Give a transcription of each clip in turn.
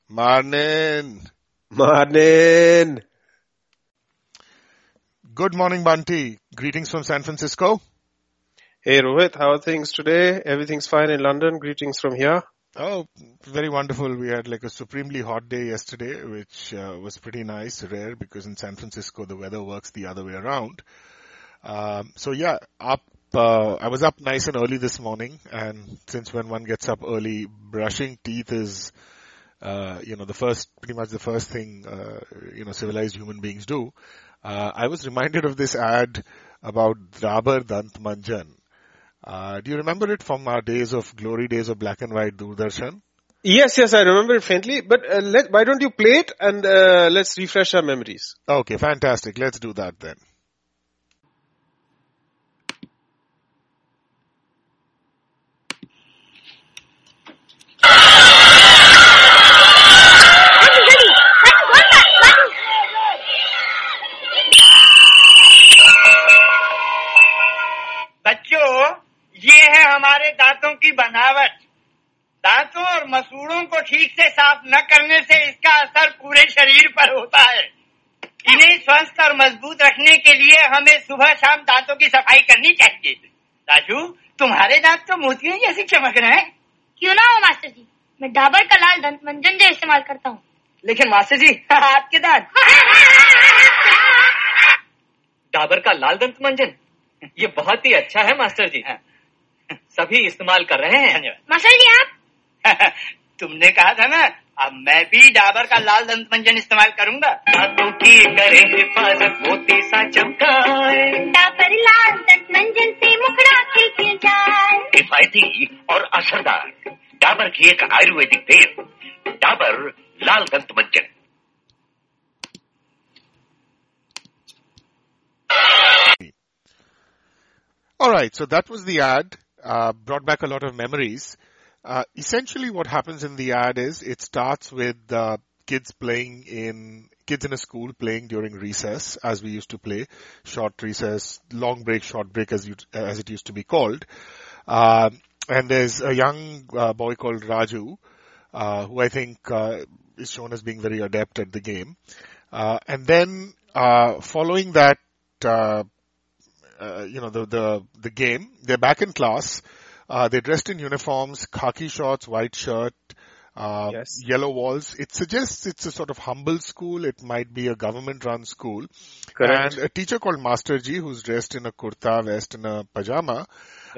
Morning. Morning. Good morning, Bunty. Greetings from San Francisco. Hey Rohit, how are things today? Everything's fine in London. Greetings from here. Oh, very wonderful. We had like a supremely hot day yesterday, which was pretty nice, rare, because in San Francisco the weather works the other way around. I was up nice and early this morning, and since when one gets up early, brushing teeth is pretty much the first thing, civilized human beings do. I was reminded of this ad about Dabur Dant Manjan. Do you remember it from our glory days of black and white Doordarshan? Yes, I remember it faintly, but why don't you play it and let's refresh our memories. Okay, fantastic. Let's do that then. ये है हमारे दांतों की बनावट। दांतों और मसूड़ों को ठीक से साफ न करने से इसका असर पूरे शरीर पर होता है। इन्हें स्वस्थ और मजबूत रखने के लिए हमें सुबह शाम दांतों की सफाई करनी चाहिए। राजू, तुम्हारे दांत तो मोतियों जैसे चमक रहे हैं। क्यों ना हो मास्टर जी, मैं डाबर का लाल दंत मंजन जो इस्तेमाल करता हूँ। लेकिन मास्टर जी, आपके दांत डाबर का लाल दंत मंजन, ये बहुत ही अच्छा है मास्टर जी। सभी इस्तेमाल कर रहे हैं। मास्टर जी आप तुमने कहा था ना, अब मैं भी डाबर का लाल दंत मंजन इस्तेमाल करूंगा। दांतों की करे हिफाजत, मोती सा चमकाए। डाबर लाल दंत मंजन से मुखड़ा खिल जाए। किफायती और असरदार डाबर की एक आयुर्वेदिक तेल, डाबर लाल दंत मंजन। All right, so that was the ad. Brought back a lot of memories. Essentially what happens in the ad is it starts with kids in a school playing during recess, as we used to play, short recess, long break, short break as it used to be called. And there's a young boy called Raju, who I think is shown as being very adept at the game. And then following that, the game, they're back in class. They're dressed in uniforms, khaki shorts, white shirt, yellow walls. It suggests it's a sort of humble school. It might be a government-run school. Correct. And a teacher called Master Ji, who's dressed in a kurta, vest, and a pajama,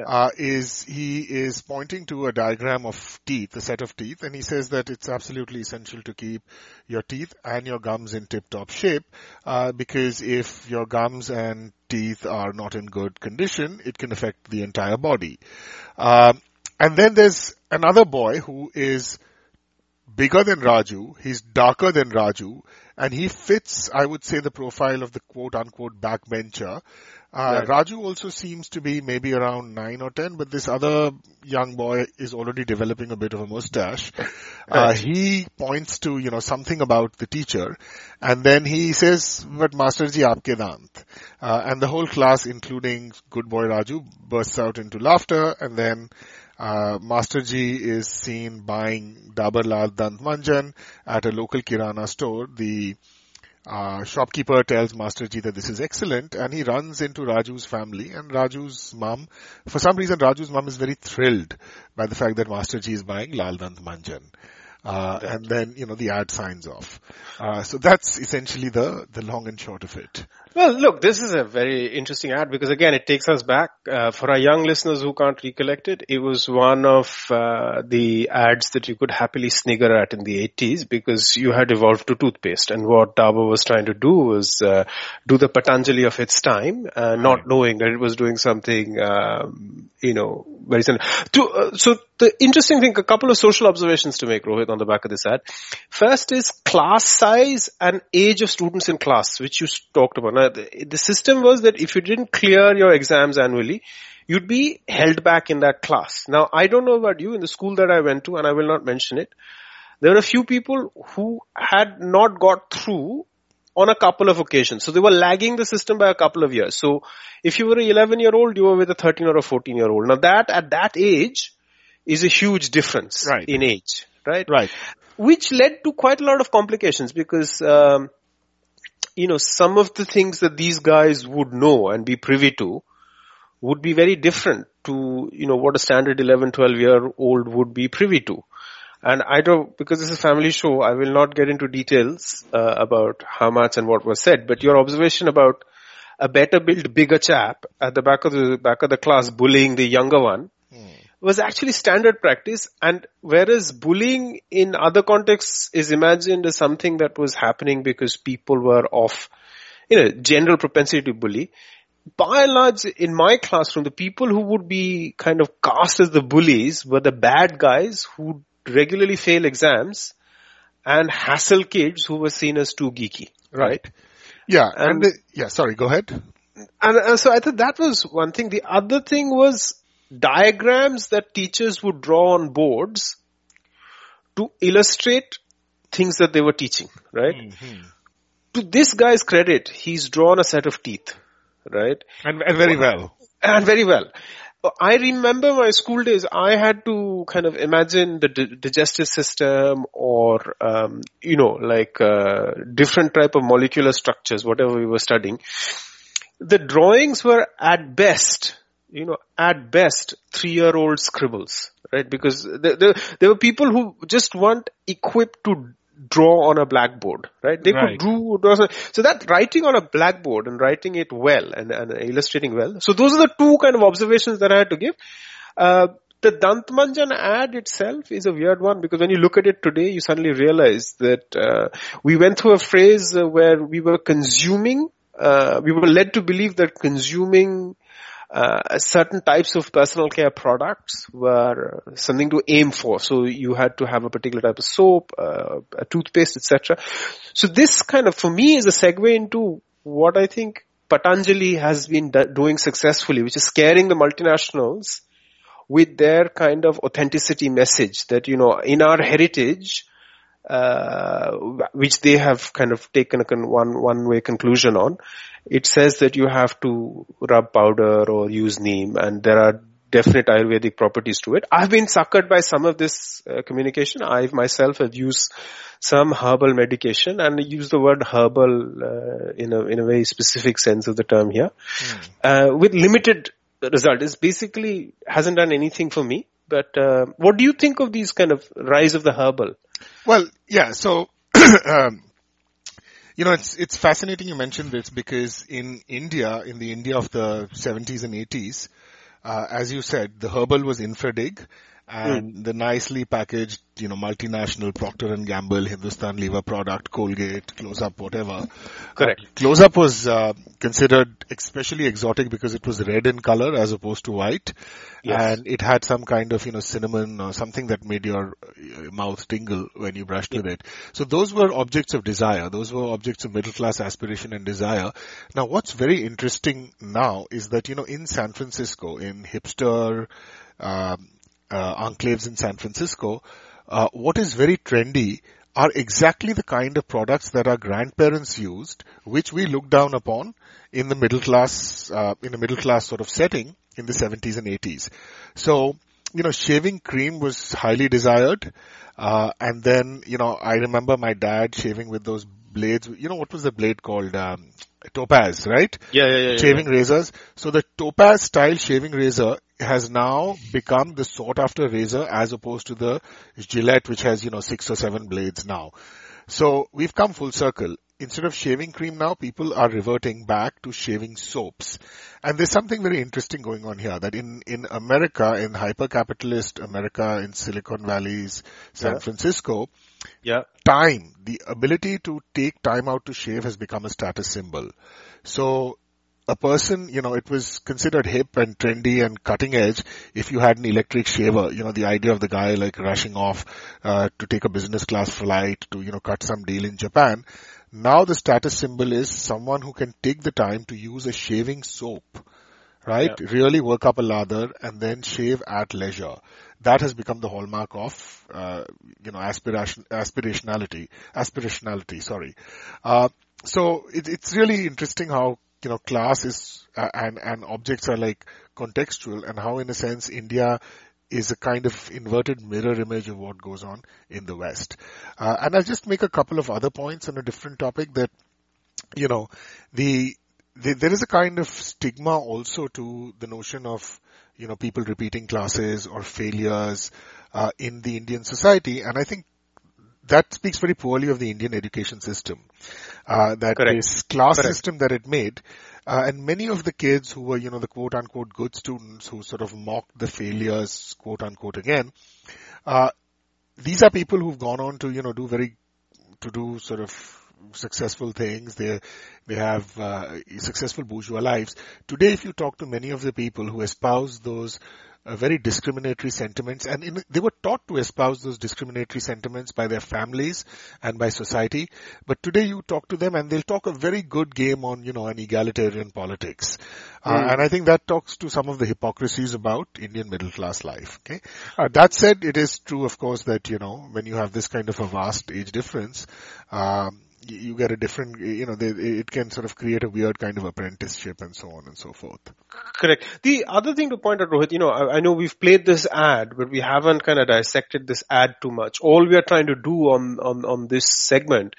he is pointing to a diagram of teeth, a set of teeth, and he says that it's absolutely essential to keep your teeth and your gums in tip-top shape, because if your gums and teeth are not in good condition, it can affect the entire body. And then there's another boy who is bigger than Raju, he's darker than Raju, and he fits, I would say, the profile of the quote-unquote backbencher. Right. Raju also seems to be maybe around 9 or 10, but this other young boy is already developing a bit of a mustache. Right. He points to, something about the teacher, and then he says, "But Master Ji, aapke dant." And the whole class, including good boy Raju, bursts out into laughter, and then Master Ji is seen buying Dabur Lal Dant Manjan at a local kirana store. The shopkeeper tells Master Ji that this is excellent, and he runs into Raju's family, and Raju's mum, for some reason Raju's mum is very thrilled by the fact that Master Ji is buying Lal Dant Manjan. And then, the ad signs off. So that's essentially the long and short of it. Well, look, this is a very interesting ad because again, it takes us back. For our young listeners who can't recollect it, it was one of the ads that you could happily snigger at in the 80s because you had evolved to toothpaste. And what Dabur was trying to do was do the Patanjali of its time, not knowing that it was doing something, very similar. So the interesting thing, a couple of social observations to make, Rohit, on the back of this ad. First is class size and age of students in class, which you talked about. Now, the system was that if you didn't clear your exams annually, you'd be held back in that class. Now, I don't know about you, in the school that I went to, and I will not mention it, there were a few people who had not got through on a couple of occasions. So they were lagging the system by a couple of years. So if you were an 11-year-old, you were with a 13 or a 14-year-old. Now that, at that age, is a huge difference in age, right? Right. which led to quite a lot of complications because, some of the things that these guys would know and be privy to would be very different to, what a standard 11, 12-year-old would be privy to. And I don't, because this is a family show, I will not get into details about how much and what was said, but your observation about a better built, bigger chap at the back of the class bullying the younger one was actually standard practice. And whereas bullying in other contexts is imagined as something that was happening because people were of, general propensity to bully, by and large, in my classroom, the people who would be kind of cast as the bullies were the bad guys who regularly fail exams and hassle kids who were seen as too geeky, right? Yeah, sorry, go ahead. And so I thought that was one thing. The other thing was diagrams that teachers would draw on boards to illustrate things that they were teaching, right? Mm-hmm. To this guy's credit, he's drawn a set of teeth, right? And very well. And very well. I remember my school days, I had to kind of imagine the digestive system or, different type of molecular structures, whatever we were studying. The drawings were at best 3-year-old scribbles, right? Because there were people who just weren't equipped to draw on a blackboard, right? They could draw. So that writing on a blackboard and writing it well and illustrating well. So those are the two kind of observations that I had to give. The Dantmanjan ad itself is a weird one because when you look at it today, you suddenly realize that we went through a phase where we were led to believe that consuming certain types of personal care products were something to aim for. So you had to have a particular type of soap, a toothpaste, etc. So this kind of, for me, is a segue into what I think Patanjali has been doing successfully, which is scaring the multinationals with their kind of authenticity message that, in our heritage, which they have kind of taken a one-way conclusion on. It says that you have to rub powder or use neem, and there are definite Ayurvedic properties to it. I've been suckered by some of this communication. I myself have used some herbal medication, and I use the word herbal in a very specific sense of the term here, with limited result. It basically hasn't done anything for me. But what do you think of these kind of rise of the herbal? Well, yeah, so, it's fascinating you mentioned this because in India, in the India of the 70s and 80s, as you said, the herbal was infradig and the nicely packaged, multinational Procter & Gamble, Hindustan Lever product, Colgate, Close-Up, whatever. Correct. Close-Up was considered especially exotic because it was red in color as opposed to white. Yes. And it had some kind of, cinnamon or something that made your mouth tingle when you brushed with it. So those were objects of desire. Those were objects of middle class aspiration and desire. Now what's very interesting now is that, in San Francisco, in hipster, enclaves in San Francisco, what is very trendy are exactly the kind of products that our grandparents used, which we look down upon in the middle class sort of setting in the 70s and 80s. So, shaving cream was highly desired. And then, I remember my dad shaving with those blades. What was the blade called? Topaz, right? Yeah. Shaving razors. So the Topaz style shaving razor has now become the sought after razor as opposed to the Gillette, which has, 6 or 7 blades now. So we've come full circle. Instead of shaving cream now, people are reverting back to shaving soaps. And there's something very interesting going on here, that in America, in hyper-capitalist America, in Silicon Valley's San Francisco, time, the ability to take time out to shave has become a status symbol. So a person, it was considered hip and trendy and cutting edge if you had an electric shaver. The idea of the guy like rushing off to take a business class flight to, cut some deal in Japan. Now the status symbol is someone who can take the time to use a shaving soap, right? Yeah. Really work up a lather and then shave at leisure. That has become the hallmark of, aspirationality, sorry. So it's really interesting how, class is, and objects are like contextual, and how in a sense India is a kind of inverted mirror image of what goes on in the West. And I'll just make a couple of other points on a different topic that, there is a kind of stigma also to the notion of, people repeating classes or failures, in the Indian society. And I think that speaks very poorly of the Indian education system. That Correct. this class system that it made, and many of the kids who were, the quote unquote good students who sort of mocked the failures, quote unquote again, these are people who've gone on to, do sort of successful things. They have successful bourgeois lives. Today, if you talk to many of the people who espouse those very discriminatory sentiments, and they were taught to espouse those discriminatory sentiments by their families and by society. But today you talk to them and they'll talk a very good game on, an egalitarian politics. And I think that talks to some of the hypocrisies about Indian middle class life. Okay. That said, it is true, of course, that, when you have this kind of a vast age difference, you get a different, it can sort of create a weird kind of apprenticeship and so on and so forth. Correct. The other thing to point out, Rohit, I know we've played this ad, but we haven't kind of dissected this ad too much. All we are trying to do on this segment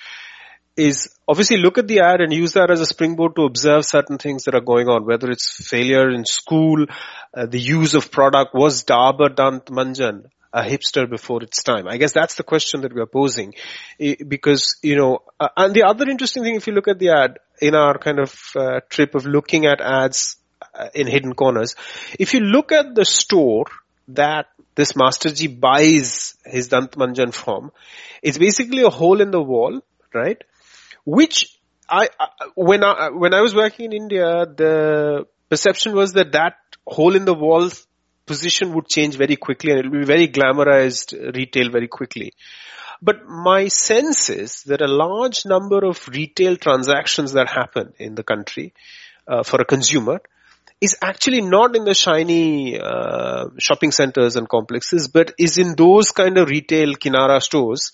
is obviously look at the ad and use that as a springboard to observe certain things that are going on, whether it's failure in school, the use of product. Was Dabur Dant Manjan a hipster before its time? I guess that's the question that we are posing, because, and the other interesting thing, if you look at the ad in our kind of trip of looking at ads in hidden corners, if you look at the store that this Masterji buys his Dant Manjan from, it's basically a hole in the wall, right? Which when I was working in India, the perception was that hole in the wall position would change very quickly and it will be very glamorized retail very quickly. But my sense is that a large number of retail transactions that happen in the country for a consumer is actually not in the shiny shopping centers and complexes, but is in those kind of retail Kinara stores.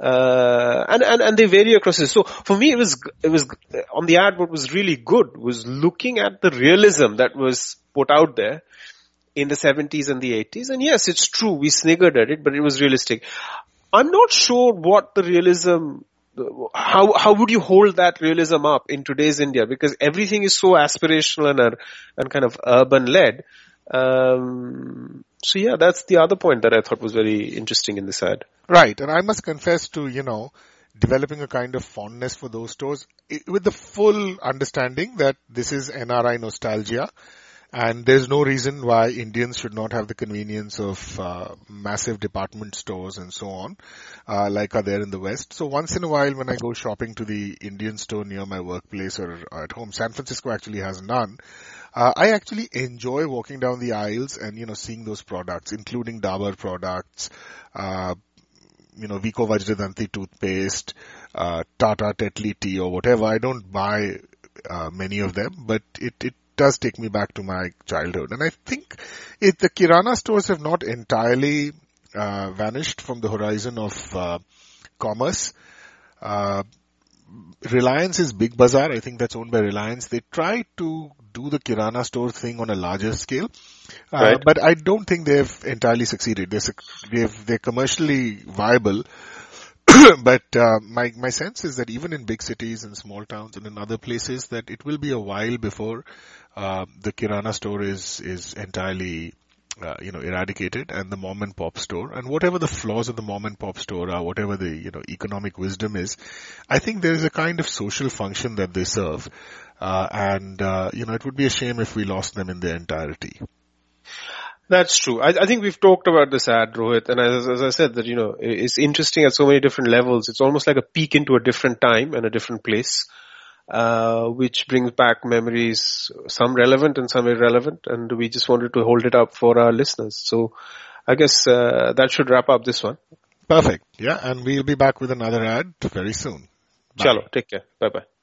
And they vary across this. So for me, it was on the ad, what was really good was looking at the realism that was put out there in the 70s and the 80s. And yes, it's true, we sniggered at it, but it was realistic. I'm not sure what the realism, how would you hold that realism up in today's India? Because everything is so aspirational and kind of urban led. So yeah, that's the other point that I thought was very interesting in this ad. Right. And I must confess to, developing a kind of fondness for those stores with the full understanding that this is NRI nostalgia. And there's no reason why Indians should not have the convenience of massive department stores and so on, like are there in the West. So once in a while when I go shopping to the Indian store near my workplace or at home, San Francisco actually has none, I actually enjoy walking down the aisles and, seeing those products, including Dabur products, Vico Vajradanti toothpaste, Tata Tetley tea or whatever. I don't buy many of them, but it does take me back to my childhood. And I think the Kirana stores have not entirely vanished from the horizon of commerce. Reliance is Big Bazaar. I think that's owned by Reliance. They try to do the Kirana store thing on a larger scale. Right. But I don't think they've entirely succeeded. They're commercially viable. But my sense is that even in big cities and small towns and in other places, that it will be a while before the Kirana store is entirely eradicated, and the mom and pop store, and whatever the flaws of the mom and pop store are, whatever the economic wisdom is, I think there is a kind of social function that they serve, and it would be a shame if we lost them in their entirety. That's true. I think we've talked about this ad, Rohit, and as I said, that, it's interesting at so many different levels. It's almost like a peek into a different time and a different place, which brings back memories, some relevant and some irrelevant, and we just wanted to hold it up for our listeners. So I guess that should wrap up this one. Perfect. Yeah, and we'll be back with another ad very soon. Bye. Chalo, take care. Bye-bye.